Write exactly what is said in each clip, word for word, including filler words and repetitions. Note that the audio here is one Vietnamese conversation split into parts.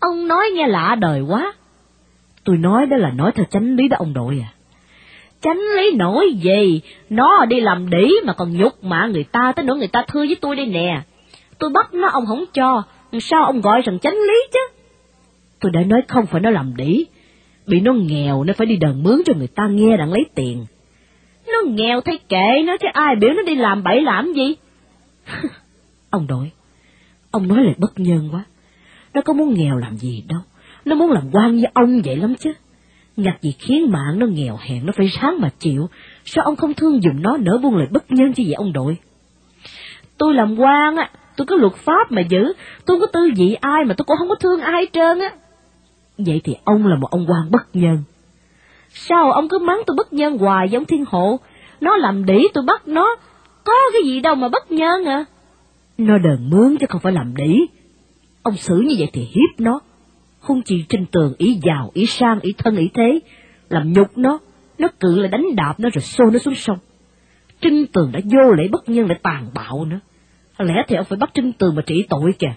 Ông nói nghe lạ đời quá. Tôi nói đó là nói theo chánh lý đó ông nội à. Chánh lý nổi gì, nó đi làm đĩ mà còn nhục mạ người ta, tới nỗi người ta thưa với tôi đây nè. Tôi bắt nó ông không cho, sao ông gọi rằng chánh lý chứ? Tôi đã nói không phải nó làm đĩ, bị nó nghèo nó phải đi đờn mướn cho người ta nghe đặng lấy tiền. Nó nghèo thấy kệ nó chứ ai biểu nó đi làm bậy làm gì. Ông nội, ông nói lời bất nhân quá. Nó có muốn nghèo làm gì đâu, nó muốn làm quan với ông vậy lắm chứ. Ngặt gì khiến mạng nó nghèo hèn, nó phải ráng mà chịu. Sao ông không thương giùm nó, nỡ buông lời bất nhân như vậy ông nội? Tôi làm quan á, tôi có luật pháp mà giữ, tôi không có tư vị ai mà tôi cũng không có thương ai hết trơn á. Vậy thì ông là một ông quan bất nhân. Sao ông cứ mắng tôi bất nhân hoài với ông Thiên Hộ? Nó làm đĩ tôi bắt nó, có cái gì đâu mà bất nhân à? Nó đờn mướn chứ không phải làm đĩ. Ông xử như vậy thì hiếp nó. Hung chi Trinh Tường ý giàu, ý sang, ý thân, ý thế, làm nhục nó, nó cự lại đánh đạp nó rồi xô nó xuống sông. Trinh Tường đã vô lễ bất nhân lại tàn bạo nữa. Lẽ thì ông phải bắt Trinh Tường mà trị tội kìa.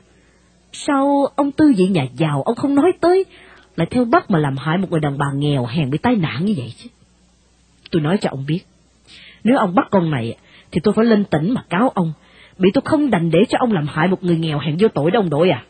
Sao ông tư vị nhà giàu ông không nói tới, lại theo bắt mà làm hại một người đàn bà nghèo hèn bị tai nạn như vậy chứ? Tôi nói cho ông biết, nếu ông bắt con này thì tôi phải lên tỉnh mà cáo ông, bị tôi không đành để cho ông làm hại một người nghèo hèn vô tội đó ông đội à.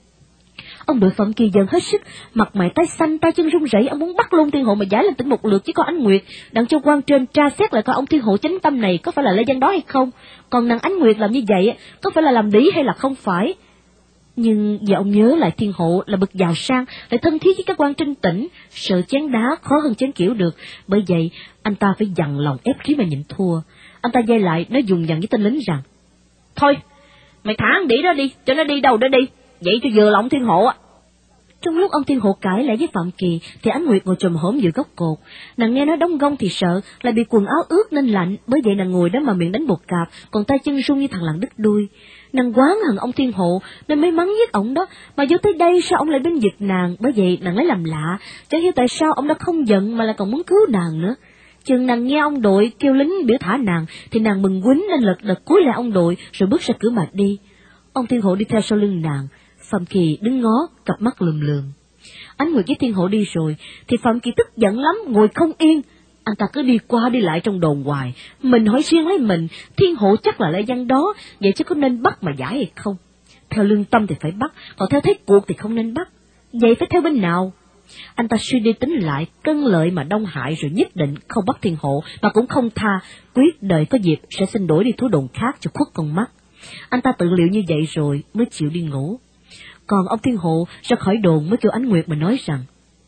Ông đội Phạm Kỳ dần hết sức, mặt mày tái xanh, tay chân run rẩy, ông muốn bắt luôn Thiên Hộ mà giải lên tỉnh một lượt, chứ có Ánh Nguyệt đặng cho quan trên tra xét lại coi ông Thiên Hộ chánh tâm này có phải là lê văn đó hay không, còn nàng Ánh Nguyệt làm như vậy có phải là làm đĩ hay là không phải. Nhưng giờ ông nhớ lại Thiên Hộ là bậc giàu sang, lại thân thiết với các quan trên tỉnh, sợ chén đá khó hơn chén kiểu được, bởi vậy anh ta phải dằn lòng ép khí mà nhịn thua. Anh ta dây lại nói dùng dằn với tên lính rằng: thôi, mày thả con đĩ đó đi, cho nó đi đâu đó đi, vậy cho vừa lòng Thiên Hộ á. Trong lúc ông Thiên Hộ cãi lại với Phạm Kỳ, thì Ánh Nguyệt ngồi chồm hổm giữa gốc cột. Nàng nghe nói đóng gông thì sợ, lại bị quần áo ướt nên lạnh, bởi vậy nàng ngồi đó mà miệng đánh bột cạp, còn tay chân run như thằng lằn đứt đuôi. Nàng quán hận ông Thiên Hộ nên mới mắng giết ổng đó, mà vô tới đây sao ông lại bênh vực nàng, bởi vậy nàng lấy làm lạ, chẳng hiểu tại sao ông đã không giận mà lại còn muốn cứu nàng nữa. Chừng nàng nghe ông đội kêu lính biểu thả nàng, thì nàng mừng quýnh nên lật đật cúi lại ông đội rồi bước ra cửa mà đi. Ông Thiên Hộ đi theo sau lưng nàng. Phạm Kỳ đứng ngó, cặp mắt lườm lườm. Ánh Nguyệt với Thiên Hộ đi rồi, thì Phạm Kỳ tức giận lắm, ngồi không yên. Anh ta cứ đi qua đi lại trong đồn hoài, mình hỏi riêng lấy mình, Thiên Hộ chắc là lê văn đó, vậy chứ có nên bắt mà giải hay không? Theo lương tâm thì phải bắt, còn theo thế cuộc thì không nên bắt. Vậy phải theo bên nào? Anh ta suy đi tính lại, cân lợi mà đông hại rồi nhất định không bắt Thiên Hộ, mà cũng không tha, quyết đợi có dịp sẽ xin đổi đi thú đồn khác cho khuất con mắt. Anh ta tự liệu như vậy rồi mới chịu đi ngủ. Còn ông Thiên Hộ ra khỏi đồn mới kêu Ánh Nguyệt mà nói rằng: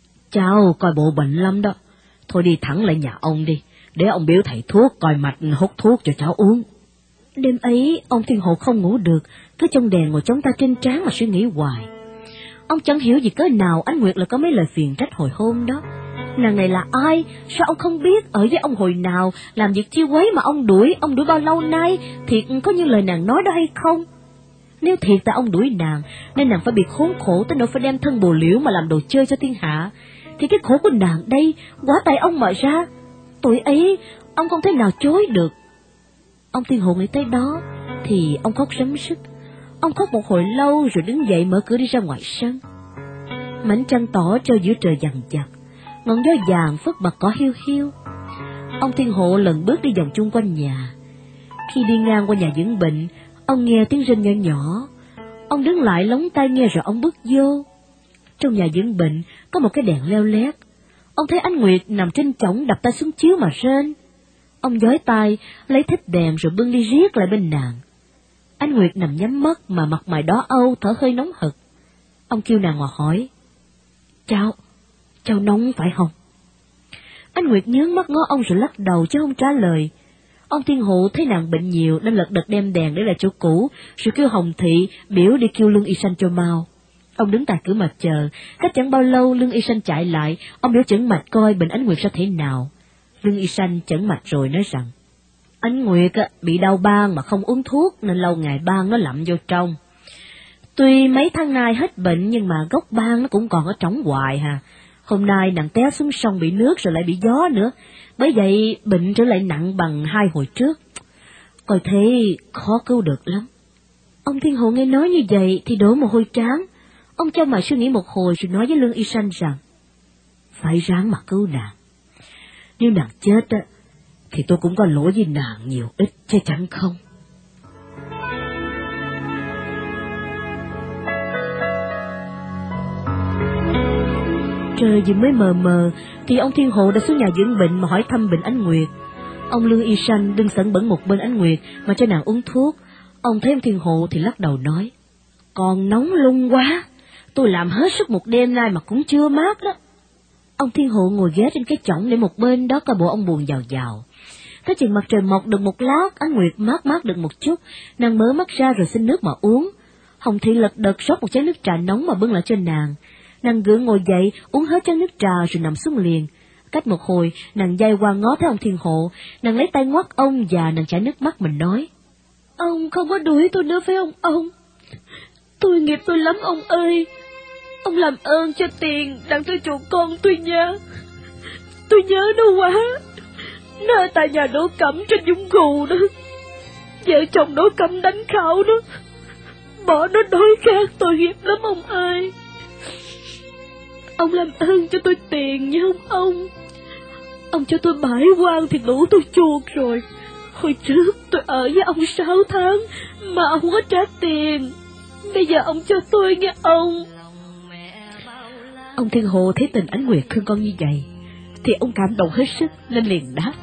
cháu coi bộ bệnh lắm đó, thôi đi thẳng lại nhà ông đi, để ông biểu thầy thuốc coi mạch hút thuốc cho cháu uống. Đêm ấy ông Thiên Hộ không ngủ được, cứ trong đèn ngồi chống tay trên trán mà suy nghĩ hoài. Ông chẳng hiểu gì cớ nào Ánh Nguyệt lại có mấy lời phiền trách hồi hôm đó. Nàng này là ai, sao ông không biết, ở với ông hồi nào, làm việc chiêu quấy mà ông đuổi, ông đuổi bao lâu nay, thiệt có như lời nàng nói đó hay không? Nếu thiệt tại ông đuổi nàng, nên nàng phải bị khốn khổ tới nỗi phải đem thân bồ liễu mà làm đồ chơi cho thiên hạ, thì cái khổ của nàng đây, quá tay ông mà ra, tuổi ấy, ông không thể nào chối được. Ông Thiên Hộ nghĩ tới đó, thì ông khóc sấm sức. Ông khóc một hồi lâu rồi đứng dậy mở cửa đi ra ngoài sân. Mảnh trăng tỏ treo giữa trời dằn dặt, ngọn gió vàng phất bật cỏ hiu hiu. Ông Thiên Hộ lần bước đi vòng chung quanh nhà. Khi đi ngang qua nhà dưỡng bệnh, ông nghe tiếng rên nhỏ nhỏ. Ông đứng lại lóng tai nghe rồi ông bước vô. Trong nhà dưỡng bệnh có một cái đèn leo lét. Ông thấy Ánh Nguyệt nằm trên chõng đập tay xuống chiếu mà rên. Ông giói tay lấy thích đèn rồi bưng đi riết lại bên nàng. Ánh Nguyệt nằm nhắm mắt mà mặt mày đỏ âu, thở hơi nóng hực. Ông kêu nàng mà hỏi: cháu, cháu nóng phải không? Ánh Nguyệt nhướng mắt ngó ông rồi lắc đầu chứ không trả lời. Ông Thiên Hộ thấy nàng bệnh nhiều nên lật đật đem đèn để lại chỗ cũ, rồi kêu Hồng Thị biểu đi kêu Lương Y Sanh cho mau. Ông đứng tại cửa mà chờ, cách chẳng bao lâu Lương Y Sanh chạy lại, ông biểu chẩn mạch coi bệnh Ánh Nguyệt ra thế nào. Lương Y Sanh chẩn mạch rồi nói rằng: Ánh Nguyệt bị đau ban mà không uống thuốc nên lâu ngày ban nó lặm vô trong. Tuy mấy tháng nay hết bệnh nhưng mà gốc ban nó cũng còn ở trống hoài hà. Hôm nay nàng té xuống sông bị nước rồi lại bị gió nữa, bởi vậy bệnh trở lại nặng bằng hai hồi trước. Coi thế khó cứu được lắm. Ông Thiên Hộ nghe nói như vậy thì đổ mồ hôi trán. Ông cho mày suy nghĩ một hồi rồi nói với Lương Y Sanh rằng, phải ráng mà cứu nàng. Nếu nàng chết á, thì tôi cũng có lỗi với nàng nhiều ít chứ chẳng không. Trời vừa mới mờ mờ thì ông Thiên Hộ đã xuống nhà dưỡng bệnh mà hỏi thăm bệnh Ánh Nguyệt. Ông Lương Y Sanh đứng sẵn bẩn một bên Ánh Nguyệt mà cho nàng uống thuốc. Ông thấy ông Thiên Hộ thì lắc đầu nói, còn nóng lung quá, tôi làm hết sức một đêm nay mà cũng chưa mát đó. Ông Thiên Hộ ngồi ghé trên cái chõng để một bên đó coi bộ ông buồn giàu giàu. Tới chừng mặt trời mọc được một lát, Ánh Nguyệt mát mát được một chút, nàng mở mắt ra rồi xin nước mà uống. Hồng Thị lật đật rót một chén nước trà nóng mà bưng lại cho nàng. Nàng gượng ngồi dậy, uống hết chén nước trà rồi nằm xuống liền. Cách một hồi, nàng dây qua ngó thấy ông Thiên Hộ, nàng lấy tay ngoắt ông và nàng chảy nước mắt mình nói, ông không có đuổi tôi nữa phải không ông? Tôi nghiệp tôi lắm ông ơi. Ông làm ơn cho tiền đặng tôi chuộc con tôi nhớ. Tôi nhớ nó quá. Nó ở tại nhà Đỗ Cẩm trên Dũng Gù đó. Vợ chồng Đỗ Cẩm đánh khảo nó, bỏ nó đối khác, tôi nghiệp lắm ông ơi. Ông làm ơn cho tôi tiền nha không ông? Ông cho tôi bãi quan thì đủ tôi chuộc rồi. Hồi trước tôi ở với ông sáu tháng mà ông không có trả tiền. Bây giờ ông cho tôi nghe ông. Ông Thiên Hộ thấy tình Ánh Nguyệt thương con như vậy thì ông cảm động hết sức nên liền đáp,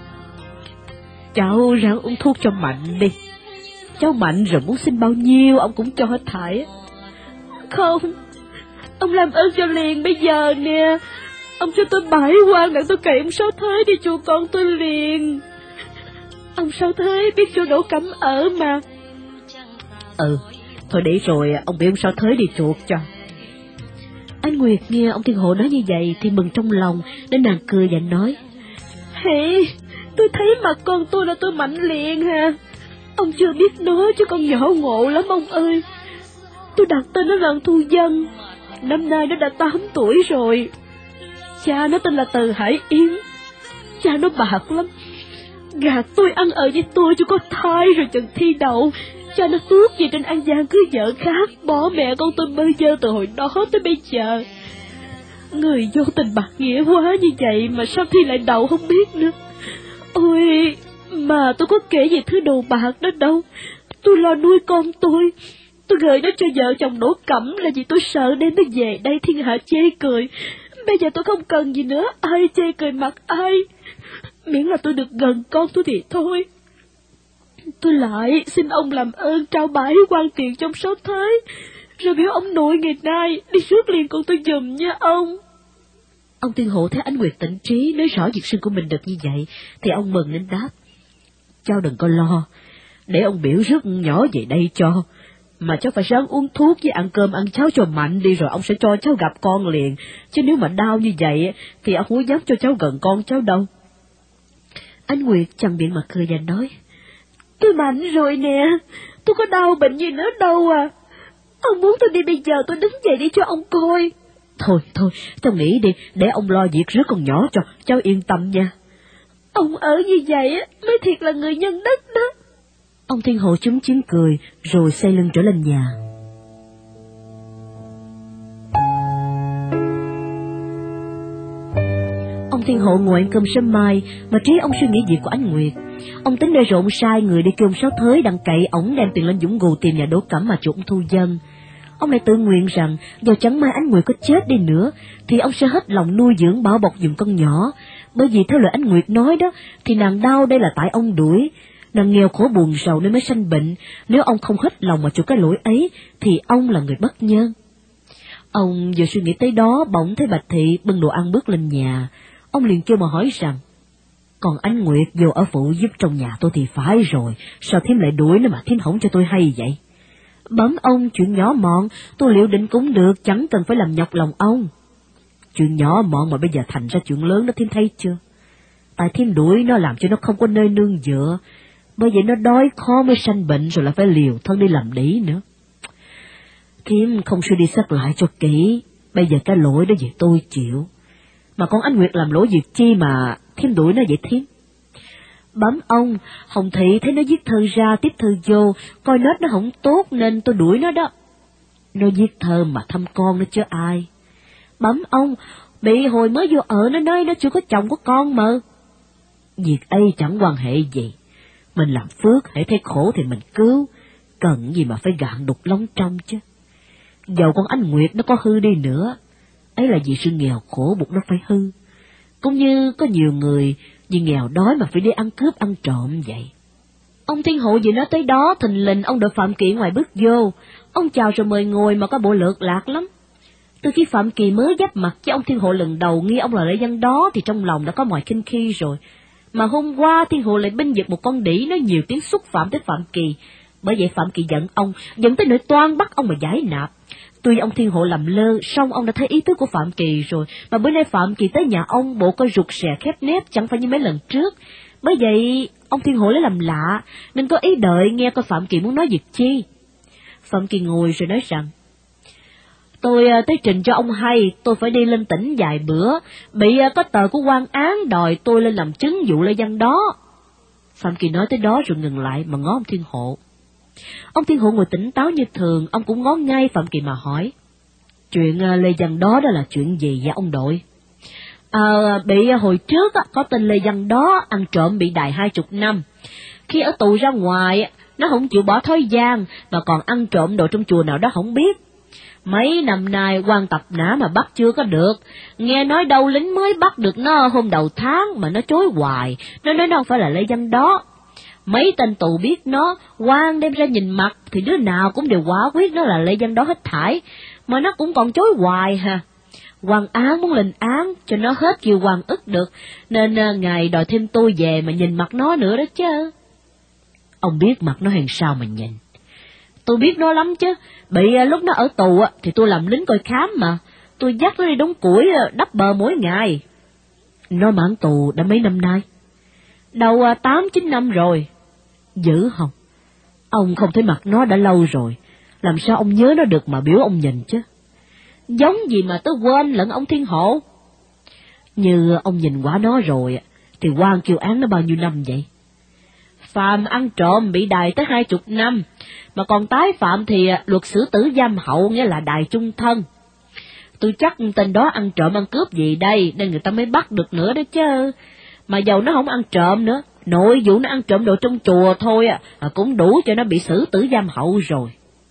cháu ráng uống thuốc cho mạnh đi. Cháu mạnh rồi muốn xin bao nhiêu ông cũng cho hết thảy. Không, ông làm ơn cho liền bây giờ nè. Ông cho tôi bãi quan đặng tôi cậy ông Sáu Thế đi chuộc con tôi liền. Ông Sáu Thế biết chỗ Đỗ Cẩm ở mà. Ừ, thôi để rồi ông bị ông Sáu Thế đi chuộc cho. Ánh Nguyệt nghe ông Thiên Hộ nói như vậy thì mừng trong lòng, nên nàng cười và nói, Hề, tôi thấy mặt con tôi là tôi mạnh liền ha. Ông chưa biết nó chứ con nhỏ ngộ lắm ông ơi. Tôi đặt tên nó là Thu Dân. Năm nay nó đã tám tuổi rồi. Cha nó tên là Từ Hải Yến. Cha nó bạc lắm, gạt tôi ăn ở với tôi cho có thai rồi chừng thi đậu. Cha nó tước gì trên An Giang cưới vợ khác, bỏ mẹ con tôi bơ vơ từ hồi đó tới bây giờ. Người vô tình bạc nghĩa quá như vậy mà sao thi lại đậu không biết nữa. Ôi, mà tôi có kể về thứ đồ bạc đó đâu. Tôi lo nuôi con tôi. Tôi gửi nó cho vợ chồng Đỗ Cẩm là vì tôi sợ đem nó về đây thiên hạ chê cười. Bây giờ tôi không cần gì nữa, ai chê cười mặt ai, miễn là tôi được gần con tôi thì thôi. Tôi lại xin ông làm ơn trao bãi quan tiền trong Sáu Thế, rồi biểu ông nội ngày nay đi rước liền con tôi giùm nha ông. Ông Thiên Hộ thấy Ánh Nguyệt tỉnh trí nói rõ việc sinh của mình được như vậy thì ông mừng nên đáp, cháu đừng có lo, để ông biểu rước nhỏ về đây cho. Mà cháu phải ráng uống thuốc với ăn cơm ăn cháo cho mạnh đi, rồi ông sẽ cho cháu gặp con liền. Chứ nếu mà đau như vậy thì ông không dám cho cháu gần con cháu đâu. Ánh Nguyệt chằn miệng mà cười và nói, tôi mạnh rồi nè, tôi có đau bệnh gì nữa đâu à. Ông muốn tôi đi bây giờ tôi đứng dậy đi cho ông coi. Thôi thôi, cháu nghĩ đi, để ông lo việc rước con nhỏ cho, cháu yên tâm nha. Ông ở như vậy mới thiệt là người nhân đất đó. Ông Thiên Hộ chúm chím cười rồi xoay lưng trở lên nhà. Ông Thiên Hộ ngồi ăn cơm sớm mai mà trí ông suy nghĩ việc của Ánh Nguyệt. Ông tính để rộn sai người đi kêu ông Sáu Thới đặng cậy ổng đem tiền lên Dũng Gù tìm nhà Đỗ Cẩm mà chuộc Thu Dân. Ông lại tự nguyện rằng giờ chẳng may Ánh Nguyệt có chết đi nữa thì ông sẽ hết lòng nuôi dưỡng bảo bọc giùm con nhỏ. Bởi vì theo lời Ánh Nguyệt nói đó thì nàng đau đây là tại ông đuổi. Nàng nghèo khổ buồn rầu nên mới sanh bệnh, nếu ông không hết lòng mà chịu cái lỗi ấy thì ông là người bất nhân. Ông vừa suy nghĩ tới đó bỗng thấy Bạch Thị bưng đồ ăn bước lên nhà. Ông liền kêu mà hỏi rằng, còn Ánh Nguyệt vô ở phụ giúp trong nhà tôi thì phải rồi, sao thím lại đuổi nó mà thím không cho tôi hay vậy? Bấm ông, chuyện nhỏ mọn tôi liệu định cũng được, chẳng cần phải làm nhọc lòng ông. Chuyện nhỏ mọn mà bây giờ thành ra chuyện lớn đó thím thấy chưa? Tại thím đuổi nó làm cho nó không có nơi nương dựa, bởi vậy nó đói khó mới sanh bệnh rồi lại phải liều thân đi làm đĩ nữa. Thím không suy đi xét lại cho kỹ, bây giờ cái lỗi đó về tôi chịu. Mà con Ánh Nguyệt làm lỗi việc chi mà thím đuổi nó vậy thím? Bấm ông, Hồng Thị thấy nó viết thơ ra tiếp thư vô, coi nết nó không tốt nên tôi đuổi nó đó. Nó viết thơ mà thăm con nó chứ ai. Bẩm ông, bị hồi mới vô ở nó nói nó chưa có chồng có con mà. Việc ấy chẳng quan hệ gì. Mình làm phước, hãy thấy khổ thì mình cứu, cần gì mà phải gạn đục lóng trong chứ. Dầu con anh Nguyệt nó có hư đi nữa, ấy là vì sự nghèo khổ buộc nó phải hư. Cũng như có nhiều người vì nghèo đói mà phải đi ăn cướp ăn trộm vậy. Ông Thiên Hộ vừa nói tới đó, thình lình ông đội Phạm Kỳ ngoài bước vô. Ông chào rồi mời ngồi mà có bộ lượt lạc lắm. Từ khi Phạm Kỳ mới giáp mặt với ông Thiên Hộ lần đầu nghi ông là lễ văn đó thì trong lòng đã có mọi khinh khi rồi. Mà hôm qua Thiên Hộ lại binh giật một con đĩ nói nhiều tiếng xúc phạm tới Phạm Kỳ. Bởi vậy Phạm Kỳ giận ông, giận tới nỗi toan bắt ông mà giải nạp. Tuy ông Thiên Hộ làm lơ, song ông đã thấy ý tứ của Phạm Kỳ rồi, mà bữa nay Phạm Kỳ tới nhà ông bộ coi rụt rè khép nép chẳng phải như mấy lần trước. Bởi vậy ông Thiên Hộ lấy làm lạ, nên có ý đợi nghe coi Phạm Kỳ muốn nói việc chi. Phạm Kỳ ngồi rồi nói rằng, tôi tới trình cho ông hay, tôi phải đi lên tỉnh vài bữa, bị có tờ của quan án đòi tôi lên làm chứng vụ lê văn đó. Phạm Kỳ nói tới đó rồi ngừng lại mà ngó ông Thiên Hộ. Ông Thiên Hộ ngồi tỉnh táo như thường, ông cũng ngó ngay Phạm Kỳ mà hỏi, chuyện lê văn đó đó là chuyện gì vậy ông đội? À, bị hồi trước có tên lê văn đó ăn trộm bị đày hai chục năm. Khi ở tù ra ngoài, nó không chịu bỏ thói gian, mà còn ăn trộm đồ trong chùa nào đó không biết. Mấy năm nay quan tập nã mà bắt chưa có được, nghe nói đâu lính mới bắt được nó hôm đầu tháng mà nó chối hoài, nó nói nó không phải là lê văn đó. Mấy tên tù biết nó, quan đem ra nhìn mặt thì đứa nào cũng đều quả quyết nó là lê văn đó hết thảy, mà nó cũng còn chối hoài ha. Quan án muốn lên án cho nó hết kiều hoàng ức được, nên uh, ngài đòi thêm tôi về mà nhìn mặt nó nữa đó chứ. Ông biết mặt nó hàng sao mà nhìn? Tôi biết nó lắm chứ, bị uh, lúc nó ở tù uh, thì tôi làm lính coi khám mà, tôi dắt nó đi đống củi uh, đắp bờ mỗi ngày. Nó mãn tù đã mấy năm nay? Đầu uh, tám chín năm rồi. Dữ không? Ông không thấy mặt nó đã lâu rồi, làm sao ông nhớ nó được mà biểu ông nhìn chứ? Giống gì mà tớ quên lẫn ông Thiên Hộ. Như ông nhìn quả nó rồi, thì quan kêu án nó bao nhiêu năm vậy? Phạm ăn trộm bị đày tới hai chục năm, mà còn tái phạm thì luật xử tử giam hậu, nghĩa là đày chung thân. Tôi chắc tên đó ăn trộm ăn cướp gì đây, nên người ta mới bắt được nữa đó chứ. Mà dầu nó không ăn trộm nữa, nội vụ nó ăn trộm đồ trong chùa thôi à, cũng đủ cho nó bị xử tử giam hậu rồi.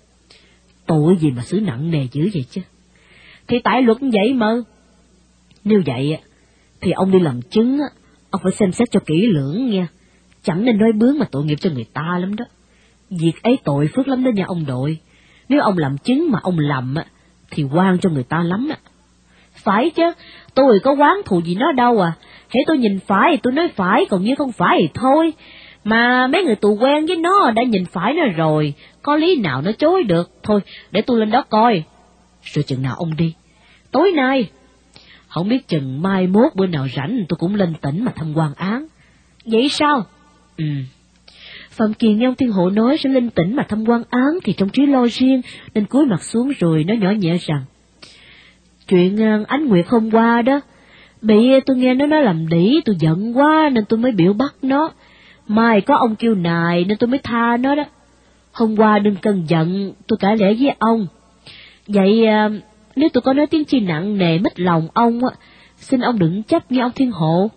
Tội gì mà xử nặng nề dữ vậy chứ? Thì tại luật vậy mà. Nếu vậy thì ông đi làm chứng, ông phải xem xét cho kỹ lưỡng nha. Chẳng nên nói bướng mà tội nghiệp cho người ta lắm đó. Việc ấy tội phước lắm đó nha ông đội. Nếu ông làm chứng mà ông làm thì oan cho người ta lắm. Phải chứ, tôi có oán thù gì nó đâu à. Hễ tôi nhìn phải thì tôi nói phải, còn như không phải thì thôi. Mà mấy người tù quen với nó đã nhìn phải nó rồi, có lý nào nó chối được. Thôi, để tôi lên đó coi. Rồi chừng nào ông đi? Tối nay. Không biết chừng mai mốt bữa nào rảnh tôi cũng lên tỉnh mà thăm quan án. Vậy sao? Ừ. Phạm Kỳ nghe ông Thiên Hộ nói sẽ lên tỉnh mà thăm quan án thì trong trí lo riêng, nên cúi mặt xuống rồi nó nhỏ nhẹ rằng, chuyện Ánh Nguyệt hôm qua đó, bị tôi nghe nó nói làm đĩ, tôi giận quá nên tôi mới biểu bắt nó. Mai có ông kêu nài nên tôi mới tha nó đó. Hôm qua đừng cần giận, tôi cãi lẽ với ông. Vậy nếu tôi có nói tiếng chi nặng nề mất lòng ông, xin ông đừng trách nghe ông Thiên Hộ.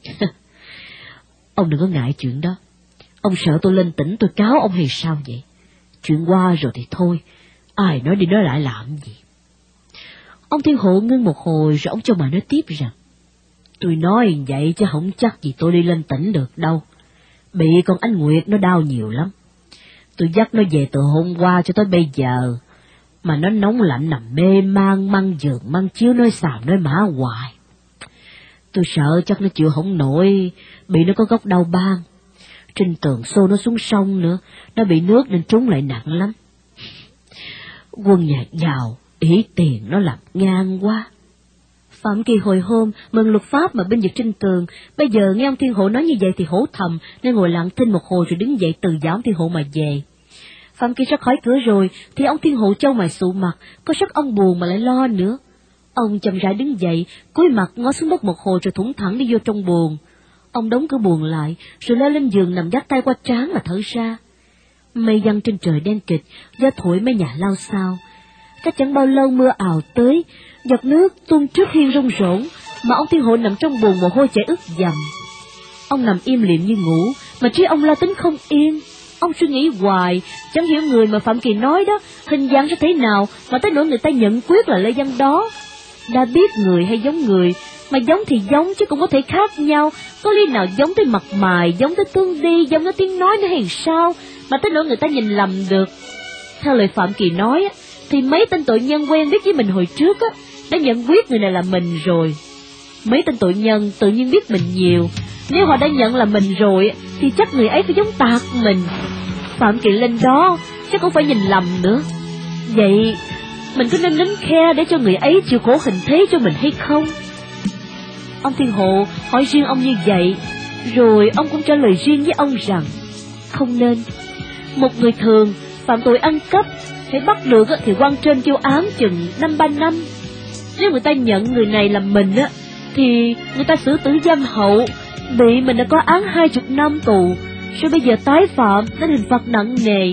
Ông đừng có ngại chuyện đó. Ông sợ tôi lên tỉnh tôi cáo ông hay sao vậy? Chuyện qua rồi thì thôi, ai nói đi nói lại làm gì? Ông Thiên Hộ ngưng một hồi rồi ông cho mà nói tiếp rằng, tôi nói vậy chứ không chắc gì tôi đi lên tỉnh được đâu. Bị con Ánh Nguyệt nó đau nhiều lắm. Tôi dắt nó về từ hôm qua cho tới bây giờ, mà nó nóng lạnh nằm mê man măng giường măng chiếu nói xàm nói mã hoài. Tôi sợ chắc nó chịu không nổi, bị nó có gốc đau ban. Trên tường xô nó xuống sông nữa, nó bị nước nên trúng lại nặng lắm. Quân nhà giàu, ý tiền nó làm ngang quá. Phạm Kỳ hồi hôm mừng luật pháp mà binh vực trên tường, bây giờ nghe ông Thiên Hộ nói như vậy thì hổ thầm, nên ngồi lặng thinh một hồi rồi đứng dậy từ giả ông Thiên Hộ mà về. Phạm Kỳ ra khỏi cửa rồi thì ông Thiên Hộ trâu mày sụ mặt, có sắc ông buồn mà lại lo nữa. Ông chậm rãi đứng dậy, cúi mặt ngó xuống đất một hồi rồi thủng thẳng đi vô trong buồng. Ông đóng cửa buồng lại, rồi leo lên giường nằm dắt tay qua trán mà thở ra. Mây giăng trên trời đen kịt, gió thổi mấy nhà lao xao. Chắc chẳng bao lâu mưa ào tới, giọt nước tuôn trước hiên rông rỗng, mà ông Thiên Hộ nằm trong buồng mồ hôi chảy ướt dầm. Ông nằm im lìm như ngủ, mà trí ông lo tính không yên. Ông suy nghĩ hoài, chẳng hiểu người mà Phạm Kỳ nói đó, hình dạng ra thế nào mà tới nỗi người ta nhận quyết là Lê Văn Đó. Đã biết người hay giống người, mà giống thì giống chứ cũng có thể khác nhau, có lý nào giống tới mặt mày, giống tới tương đi, giống tới tiếng nói nữa hay sao, mà tới nỗi người ta nhìn lầm được. Theo lời Phạm Kỳ nói, thì mấy tên tội nhân quen biết với mình hồi trước á, đã nhận quyết người này là mình rồi. Mấy tên tội nhân tự nhiên biết mình nhiều, nếu họ đã nhận là mình rồi, thì chắc người ấy phải giống tạc mình. Phạm Kỳ lên đó, chắc cũng phải nhìn lầm nữa. Vậy, mình có nên nín khe để cho người ấy chịu khổ hình thế cho mình hay không? Ông Thiên Hộ hỏi riêng ông như vậy, rồi ông cũng trả lời riêng với ông rằng, không nên. Một người thường, phạm tội ăn cắp, phải bắt được thì quan trên kêu án chừng năm ba năm. Nếu người ta nhận người này làm mình á, thì người ta xử tử giam hậu, bị mình đã có án hai chục năm tù, rồi bây giờ tái phạm nên hình phạt nặng nề.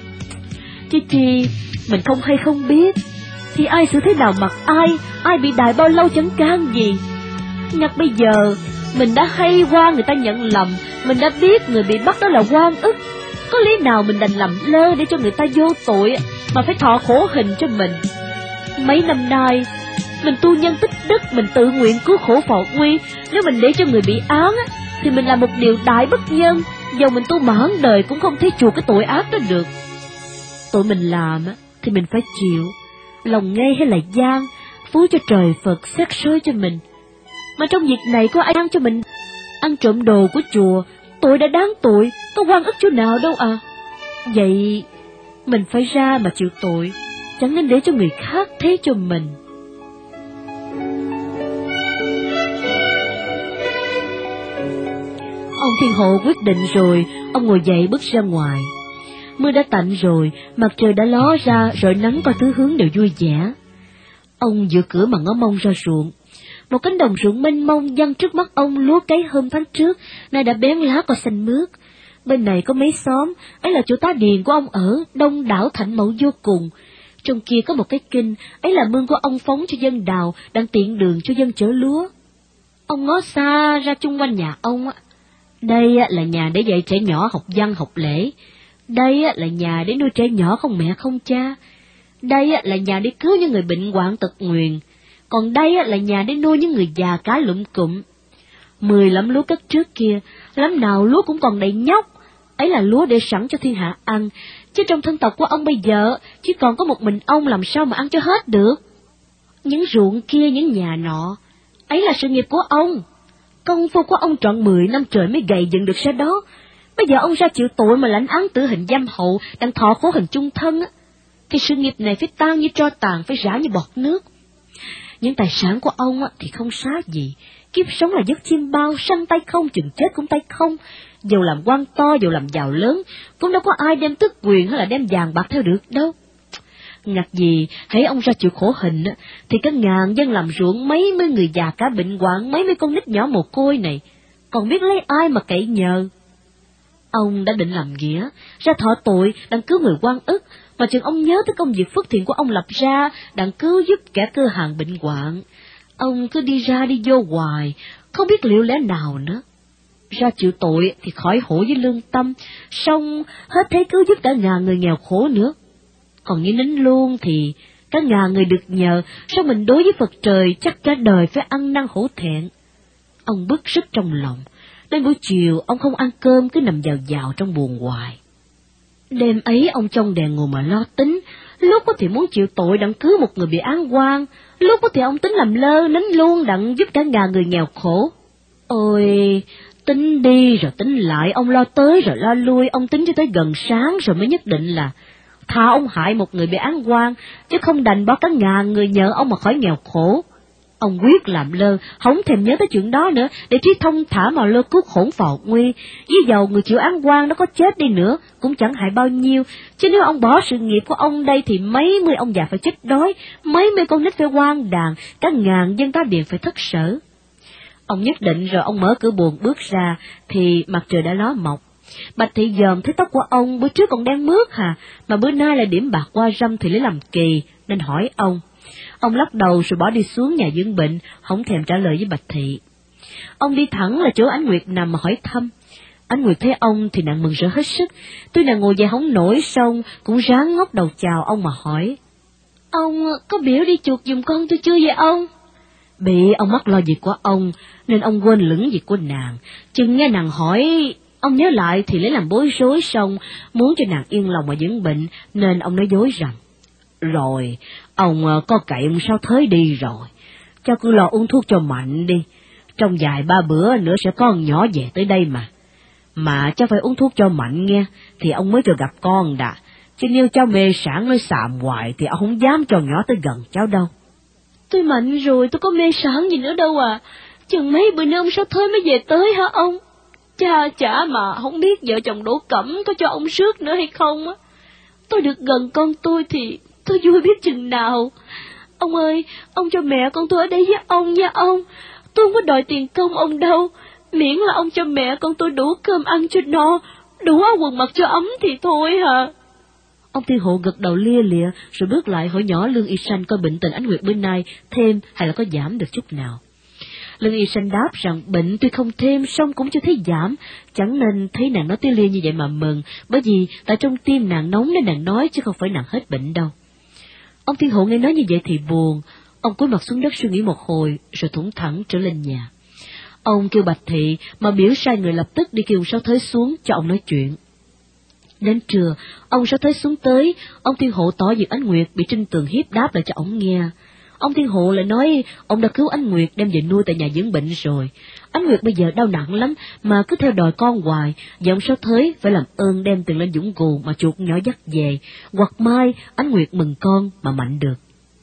Chi chi, mình không hay không biết, thì ai xử thế nào mặc ai, ai bị đày bao lâu chẳng can gì. Nhắc bây giờ, mình đã hay qua người ta nhận lầm, mình đã biết người bị bắt đó là oan ức, có lý nào mình đành làm lơ để cho người ta vô tội mà phải thọ khổ hình cho mình. Mấy năm nay, mình tu nhân tích đức, mình tự nguyện cứu khổ phò nguy, nếu mình để cho người bị án thì mình làm một điều đại bất nhân, dầu mình tu mãn đời cũng không thấy chuộc cái tội ác đó được. Tội mình làm thì mình phải chịu, lòng ngay hay là gian, phú cho trời Phật xét soi cho mình. Mà trong việc này có ai ăn cho mình ăn trộm đồ của chùa, tội đã đáng tội, có oan ức chỗ nào đâu à. Vậy mình phải ra mà chịu tội, chẳng nên để cho người khác thế cho mình. Ông Thiên Hộ quyết định rồi, ông ngồi dậy bước ra ngoài. Mưa đã tạnh rồi, mặt trời đã ló ra, rồi nắng coi tứ hướng đều vui vẻ. Ông dựa cửa mà ngó mông ra ruộng. Một cánh đồng ruộng mênh mông dang trước mắt ông, lúa cấy hôm tháng trước, nay đã bén lá cỏ xanh mướt. Bên này có mấy xóm, ấy là chỗ tá điền của ông ở, đông đảo thạnh mẫu vô cùng. Trong kia có một cái kinh, ấy là mương của ông phóng cho dân đào, đang tiện đường cho dân chở lúa. Ông ngó xa ra chung quanh nhà ông, đây là nhà để dạy trẻ nhỏ học văn học lễ. Đây là nhà để nuôi trẻ nhỏ không mẹ không cha. Đây là nhà để cứu những người bệnh hoạn tật nguyền. Còn đây là nhà để nuôi những người già cá lụm cụm. Mười lắm lúa cất trước kia, lắm nào lúa cũng còn đầy nhóc. Ấy là lúa để sẵn cho thiên hạ ăn, chứ trong thân tộc của ông bây giờ chỉ còn có một mình ông, làm sao mà ăn cho hết được. Những ruộng kia, những nhà nọ, ấy là sự nghiệp của ông. Công phu của ông trọn mười năm trời mới gầy dựng được ra đó. Bây giờ ông ra chịu tội mà lãnh án tử hình giam hậu, đang thọ khổ hình chung thân á, thì sự nghiệp này phải tan như tro tàn, phải rã như bọt nước. Những tài sản của ông á, thì không xá gì. Kiếp sống là giấc chim bao, sanh tay không, chừng chết cũng tay không. Dầu làm quan to, dầu làm giàu lớn, cũng đâu có ai đem tước quyền hay là đem vàng bạc theo được đâu. Ngặt gì, hãy ông ra chịu khổ hình á, thì các ngàn dân làm ruộng, mấy mươi người già cả bệnh hoạn, mấy mươi con nít nhỏ mồ côi này, còn biết lấy ai mà cậy nhờ. Ông đã định làm nghĩa, ra thọ tội, đang cứu người oan ức, mà chừng ông nhớ tới công việc phước thiện của ông lập ra, đang cứu giúp kẻ cơ hàng bệnh hoạn. Ông cứ đi ra đi vô hoài, không biết liệu lẽ nào nữa. Ra chịu tội thì khỏi hổ với lương tâm, xong hết thế cứu giúp cả ngàn người nghèo khổ nữa. Còn như nín luôn thì cả ngàn người được nhờ, sao mình đối với Phật trời chắc cả đời phải ăn năn hổ thẹn. Ông bức rứt trong lòng, nên buổi chiều ông không ăn cơm, cứ nằm vào vào trong buồng hoài. Đêm ấy ông trong đèn ngồi mà lo tính, lúc có thì muốn chịu tội đặng cứu một người bị án oan, lúc có thì ông tính làm lơ nín luôn đặng giúp cả ngàn người nghèo khổ. Ôi, tính đi rồi tính lại, ông lo tới rồi lo lui, ông tính cho tới gần sáng rồi mới nhất định là thà ông hại một người bị án oan, chứ không đành bỏ cả ngàn người nhờ ông mà khỏi nghèo khổ. Ông quyết làm lơ, không thèm nhớ tới chuyện đó nữa, để trí thông thả mà lơ cứu khổn phò nguy. Với dầu người chịu án oan nó có chết đi nữa, cũng chẳng hại bao nhiêu, chứ nếu ông bỏ sự nghiệp của ông đây thì mấy mươi ông già phải chết đói, mấy mươi con nít phải hoang đàn, cả ngàn dân tá điền phải thất sở. Ông nhất định rồi ông mở cửa buồng bước ra, thì mặt trời đã ló mọc. Bạch Thị dòm thấy tóc của ông bữa trước còn đang mướt hà, mà bữa nay lại điểm bạc qua râm thì lấy làm kỳ, nên hỏi ông. Ông lắc đầu rồi bỏ đi xuống nhà dưỡng bệnh, không thèm trả lời với Bạch Thị. Ông đi thẳng là chỗ Ánh Nguyệt nằm mà hỏi thăm. Ánh Nguyệt thấy ông thì nàng mừng rỡ hết sức, tuy nàng ngồi dậy không nổi xong cũng ráng ngóc đầu chào ông mà hỏi. Ông có biểu đi chuộc giùm con tôi chưa vậy ông? Bị ông mắc lo việc của ông, nên ông quên lửng việc của nàng. Chừng nghe nàng hỏi, ông nhớ lại thì lấy làm bối rối xong, muốn cho nàng yên lòng mà dưỡng bệnh, nên ông nói dối rằng. Rồi, ông có cậy ông sao Thới đi rồi, cho cứ lo uống thuốc cho mạnh đi, trong vài ba bữa nữa sẽ có con nhỏ về tới đây mà. Mà cháu phải uống thuốc cho mạnh nghe, thì ông mới cho gặp con đã, chứ nếu cháu mê sản nói xàm hoài thì ông không dám cho nhỏ tới gần cháu đâu. Tôi mạnh rồi, tôi có mê sản gì nữa đâu à, chừng mấy bữa nữa ông sao Thới mới về tới hả ông? Cha chả mà không biết vợ chồng Đỗ Cẩm có cho ông rước nữa hay không á. Tôi được gần con tôi thì tôi vui biết chừng nào. Ông ơi, ông cho mẹ con tôi ở đây với ông nha ông. Tôi không có đòi tiền công ông đâu, miễn là ông cho mẹ con tôi đủ cơm ăn cho no, đủ áo quần mặc cho ấm thì thôi hả. Ông Thiên Hộ gật đầu lia lịa rồi bước lại hỏi nhỏ Lương Y Sanh coi bệnh tình Ánh Nguyệt bữa nay thêm hay là có giảm được chút nào. Lương Y Sanh đáp rằng bệnh tuy không thêm song cũng chưa thấy giảm, chẳng nên thấy nàng nói tía lia như vậy mà mừng, bởi vì tại trong tim nàng nóng nên nàng nói chứ không phải nàng hết bệnh đâu. Ông Thiên Hộ nghe nói như vậy thì buồn, ông cúi mặt xuống đất suy nghĩ một hồi rồi thủng thẳng trở lên nhà. Ông kêu Bạch Thị mà biểu sai người lập tức đi kêu Sáu Thới xuống cho ông nói chuyện. Đến trưa, ông Sáu Thới xuống tới, ông Thiên Hộ tỏ việc Ánh Nguyệt bị Trinh Tường hiếp đáp lại cho ông nghe. Ông Thiên Hộ lại nói ông đã cứu Ánh Nguyệt đem về nuôi tại nhà dưỡng bệnh rồi. Ánh Nguyệt bây giờ đau nặng lắm mà cứ theo đòi con hoài, và ông Sáu Thới phải làm ơn đem tiền lên Dũng Gù mà chuột nhỏ dắt về, hoặc mai Ánh Nguyệt mừng con mà mạnh được.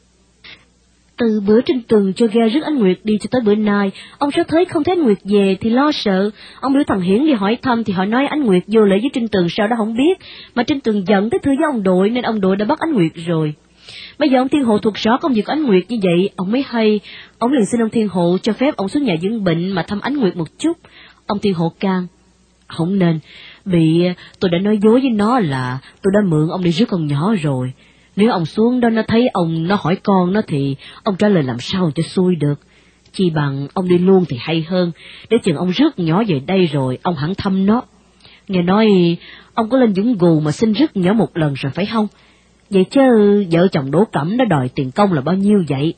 Từ bữa Trinh Tường cho ghe rước Ánh Nguyệt đi cho tới bữa nay, ông Sáu Thới không thấy Ánh Nguyệt về thì lo sợ. Ông biểu thằng Hiển đi hỏi thăm thì họ nói Ánh Nguyệt vô lễ với Trinh Tường sao đó không biết, mà Trinh Tường giận tới thưa với ông Đội nên ông Đội đã bắt Ánh Nguyệt rồi. Bây giờ ông Thiên Hộ thuộc rõ công việc của Ánh Nguyệt như vậy, ông mới hay, ông liền xin ông Thiên Hộ cho phép ông xuống nhà dưỡng bệnh mà thăm Ánh Nguyệt một chút. Ông Thiên Hộ can, không nên, bị tôi đã nói dối với nó là tôi đã mượn ông đi rước con nhỏ rồi. Nếu ông xuống đó nó thấy ông nó hỏi con nó thì ông trả lời làm sao cho xuôi được. Chi bằng ông đi luôn thì hay hơn, để chừng ông rước nhỏ về đây rồi ông hẳn thăm nó. Nghe nói ông có lên Dũng Gù mà xin rước nhỏ một lần rồi phải không? Vậy chứ vợ chồng Đỗ Cẩm nó đòi tiền công là bao nhiêu vậy?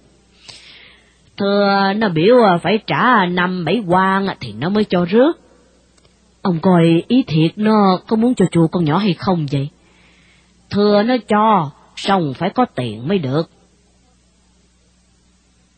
Thưa nó biểu phải trả năm bảy quan thì nó mới cho rước. Ông coi ý thiệt nó có muốn cho chùa con nhỏ hay không vậy? Thưa nó cho, xong phải có tiền mới được.